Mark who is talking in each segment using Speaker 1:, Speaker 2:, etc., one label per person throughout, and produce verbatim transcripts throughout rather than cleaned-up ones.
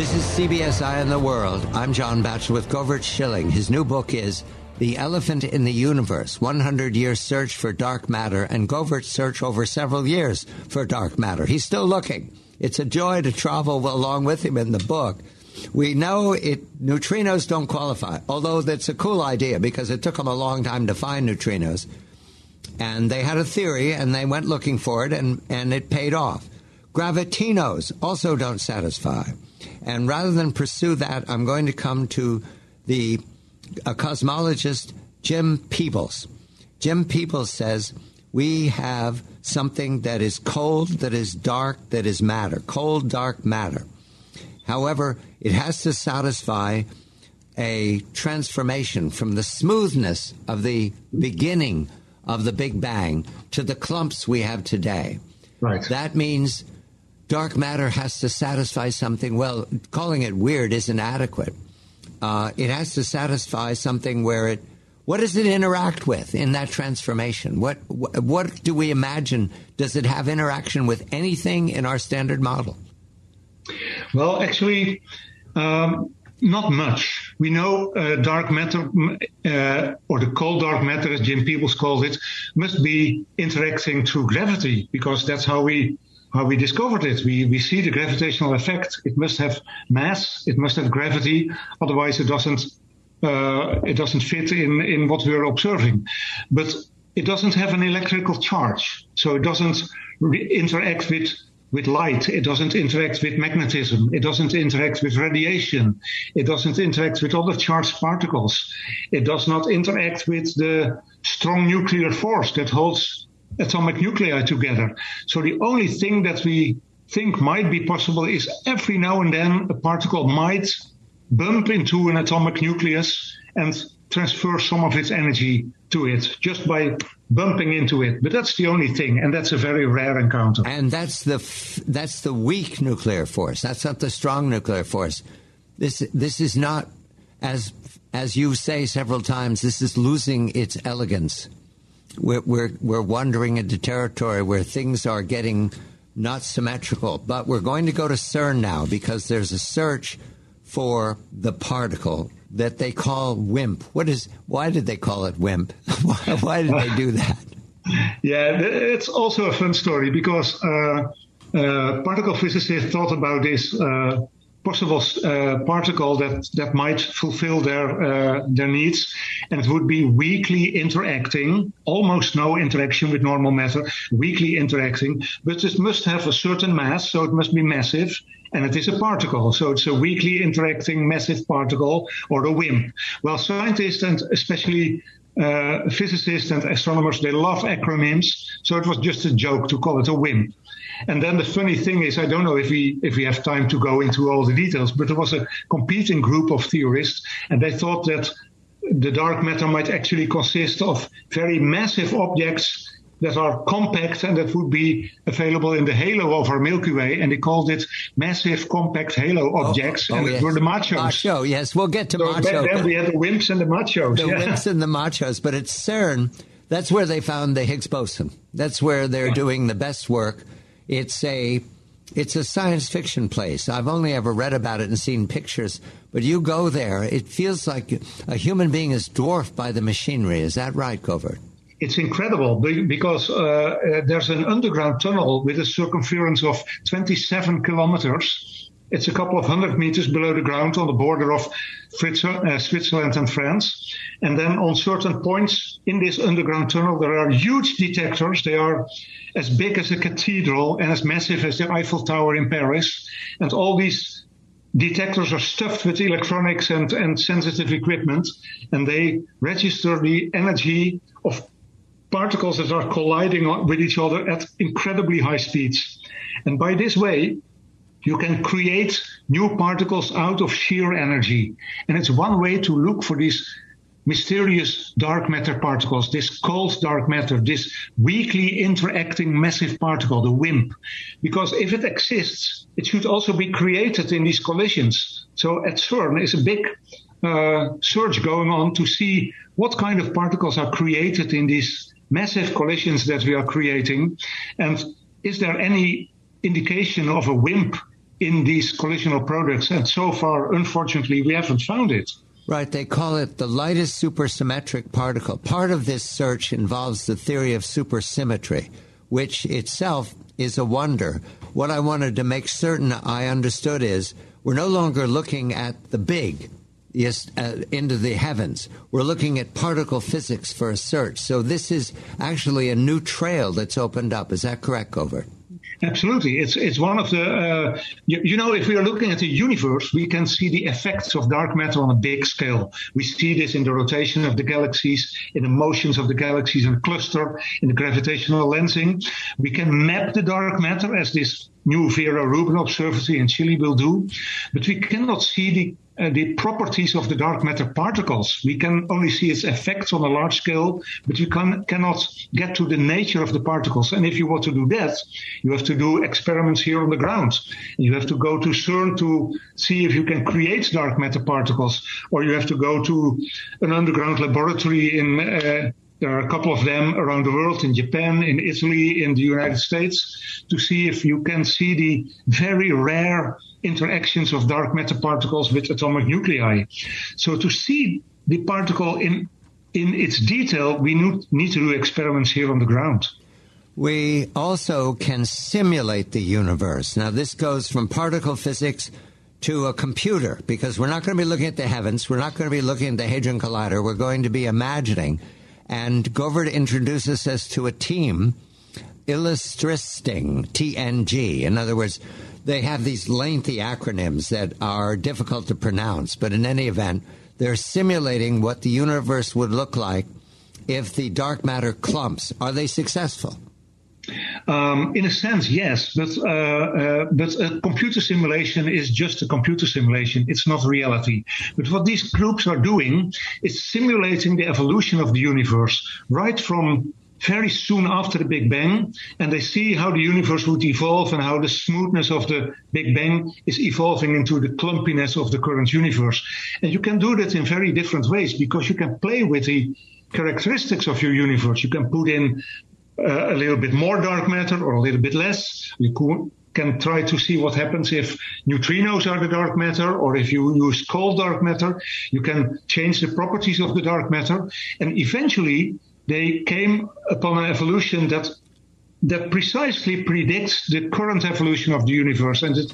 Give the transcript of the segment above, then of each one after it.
Speaker 1: This is C B S Eye on the World. I'm John Batchelor with Govert Schilling. His new book is The Elephant in the Universe, one hundred year Search for Dark Matter, and Govert's search over several years for dark matter. He's still looking. It's a joy to travel along with him in the book. We know it neutrinos don't qualify, although that's a cool idea because it took them a long time to find neutrinos. And they had a theory, and they went looking for it, and, and it paid off. Gravitinos also don't satisfy. And rather than pursue that, I'm going to come to the a cosmologist, Jim Peebles. Jim Peebles says we have something that is cold, that is dark, that is matter, cold, dark matter. However, it has to satisfy a transformation from the smoothness of the beginning of the Big Bang to the clumps we have today.
Speaker 2: Right.
Speaker 1: That means dark matter has to satisfy something. Well, calling it weird isn't adequate. Uh, it has to satisfy something where it, what does it interact with in that transformation? What, what, what do we imagine? Does it have interaction with anything in our standard model?
Speaker 2: Well, actually, um, not much. We know uh, dark matter, uh, or the cold dark matter, as Jim Peebles calls it, must be interacting through gravity, because that's how we how we discovered it. We we see the gravitational effect. It must have mass. It must have gravity. Otherwise, it doesn't uh, it doesn't fit in in what we're observing. But it doesn't have an electrical charge, so it doesn't re- interact with. with light. It doesn't interact with magnetism. It doesn't interact with radiation. It doesn't interact with other charged particles. It does not interact with the strong nuclear force that holds atomic nuclei together. So the only thing that we think might be possible is every now and then a particle might bump into an atomic nucleus and transfer some of its energy to it just by bumping into it. But that's the only thing, and that's a very rare encounter.
Speaker 1: And that's the f- that's the weak nuclear force. That's not the strong nuclear force. This this is not, as as you say several times, this is losing its elegance. We're we're, we're wandering into territory where things are getting not symmetrical. But we're going to go to CERN now because there's a search for the particle that they call WIMP. What is? Why did they call it WIMP? why, why did they do that?
Speaker 2: Yeah, it's also a fun story because uh, uh, particle physicists thought about this uh, possible uh, particle that, that might fulfill their uh, their needs, and it would be weakly interacting, almost no interaction with normal matter, weakly interacting, but it must have a certain mass, so it must be massive. And it is a particle, so it's a weakly interacting massive particle, or a WIMP. Well, scientists and especially uh, physicists and astronomers, they love acronyms, so it was just a joke to call it a WIMP. And then the funny thing is, I don't know if we if we have time to go into all the details, but there was a competing group of theorists, and they thought that the dark matter might actually consist of very massive objects that are compact and that would be available in the halo of our Milky Way, and they called it massive compact halo objects,
Speaker 1: oh, oh,
Speaker 2: and
Speaker 1: yes.
Speaker 2: it were the machos.
Speaker 1: Macho, yes, we'll get to
Speaker 2: so
Speaker 1: macho.
Speaker 2: Then we had the WIMPs and the machos.
Speaker 1: The
Speaker 2: yeah.
Speaker 1: WIMPs and the machos, but at CERN, that's where they found the Higgs boson. That's where they're yeah. doing the best work. It's a it's a science fiction place. I've only ever read about it and seen pictures, but you go there, it feels like a human being is dwarfed by the machinery. Is that right, Govert?
Speaker 2: It's incredible because uh, there's an underground tunnel with a circumference of twenty-seven kilometers. It's a couple of hundred meters below the ground on the border of uh, Switzerland and France. And then on certain points in this underground tunnel, there are huge detectors. They are as big as a cathedral and as massive as the Eiffel Tower in Paris. And all these detectors are stuffed with electronics and, and sensitive equipment, and they register the energy of particles that are colliding with each other at incredibly high speeds. And by this way, you can create new particles out of sheer energy. And it's one way to look for these mysterious dark matter particles, this cold dark matter, this weakly interacting massive particle, the WIMP. Because if it exists, it should also be created in these collisions. So at CERN is a big uh, search going on to see what kind of particles are created in these massive collisions that we are creating. And is there any indication of a WIMP in these collisional products. And so far, unfortunately, we haven't found it.
Speaker 1: Right. They call it the lightest supersymmetric particle. Part of this search involves the theory of supersymmetry, which itself is a wonder. What I wanted to make certain I understood is we're no longer looking at the big, yes, uh, into the heavens. We're looking at particle physics for a search. So this is actually a new trail that's opened up. Is that correct, Govert?
Speaker 2: Absolutely. It's it's one of the, uh, you, you know, if we are looking at the universe, we can see the effects of dark matter on a big scale. We see this in the rotation of the galaxies, in the motions of the galaxies in the cluster, in the gravitational lensing. We can map the dark matter as this new Vera Rubin Observatory in Chile will do, but we cannot see the Uh, the properties of the dark matter particles. We can only see its effects on a large scale, but we can, cannot get to the nature of the particles. And if you want to do that, you have to do experiments here on the ground. You have to go to CERN to see if you can create dark matter particles, or you have to go to an underground laboratory in uh, there are a couple of them around the world, in Japan, in Italy, in the United States, to see if you can see the very rare interactions of dark matter particles with atomic nuclei. So to see the particle in in its detail, we need to do experiments here on the ground.
Speaker 1: We also can simulate the universe. Now, this goes from particle physics to a computer, because we're not going to be looking at the heavens. We're not going to be looking at the Hadron Collider. We're going to be imagining. And Govert introduces us to a team, Illustristing, T N G. In other words, they have these lengthy acronyms that are difficult to pronounce. But in any event, they're simulating what the universe would look like if the dark matter clumps. Are they successful?
Speaker 2: Um, in a sense, yes, but uh, uh, but a computer simulation is just a computer simulation. It's not reality. But what these groups are doing is simulating the evolution of the universe right from very soon after the Big Bang, and they see how the universe would evolve and how the smoothness of the Big Bang is evolving into the clumpiness of the current universe. And you can do that in very different ways, because you can play with the characteristics of your universe. You can put in Uh, a little bit more dark matter or a little bit less. You can try to see what happens if neutrinos are the dark matter, or if you use cold dark matter. You can change the properties of the dark matter. And eventually they came upon an evolution that that precisely predicts the current evolution of the universe, and it's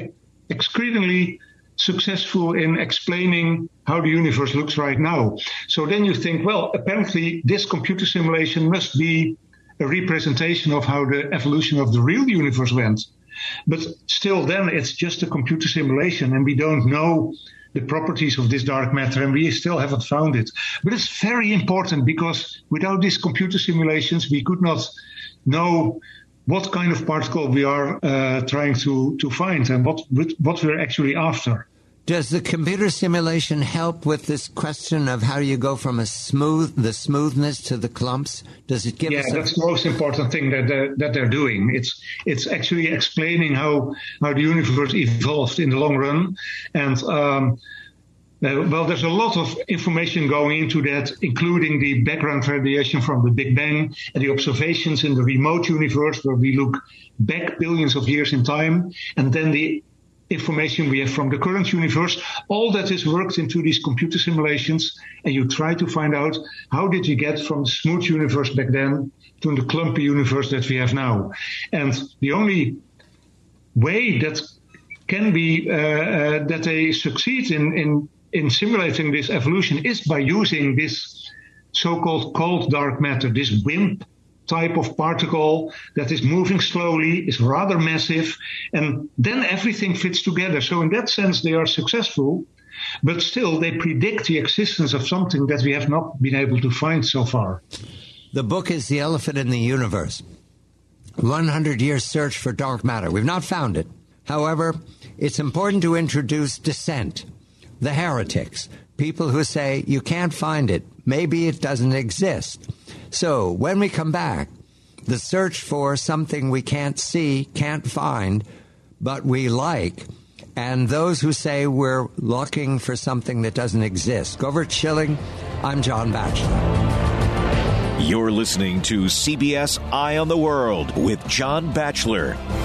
Speaker 2: exceedingly successful in explaining how the universe looks right now. So then you think, well, apparently this computer simulation must be a representation of how the evolution of the real universe went. But still then it's just a computer simulation, and we don't know the properties of this dark matter, and we still haven't found it. But it's very important, because without these computer simulations we could not know what kind of particle we are uh, trying to, to find and what, what we're actually after.
Speaker 1: Does the computer simulation help with this question of how you go from a smooth, the smoothness to the clumps? Does it give
Speaker 2: yeah,
Speaker 1: us a...
Speaker 2: that's the most important thing that they're, that they're doing. It's it's actually explaining how how the universe evolved in the long run, and um, uh, well, there's a lot of information going into that, including the background radiation from the Big Bang and the observations in the remote universe, where we look back billions of years in time, and then the information we have from the current universe. All that is worked into these computer simulations, and you try to find out how did you get from the smooth universe back then to the clumpy universe that we have now. And the only way that can be uh, uh, that they succeed in, in in simulating this evolution is by using this so-called cold dark matter, this WIMP type of particle that is moving slowly, is rather massive, and then everything fits together. So in that sense, they are successful, but still they predict the existence of something that we have not been able to find so far.
Speaker 1: The book is The Elephant in the Universe, one hundred year search for dark matter. We've not found it. However, it's important to introduce dissent, the heretics, people who say you can't find it, maybe it doesn't exist. So when we come back, the search for something we can't see, can't find, but we like, and those who say we're looking for something that doesn't exist. Govert Schilling, I'm John Batchelor.
Speaker 3: You're listening to C B S Eye on the World with John Batchelor.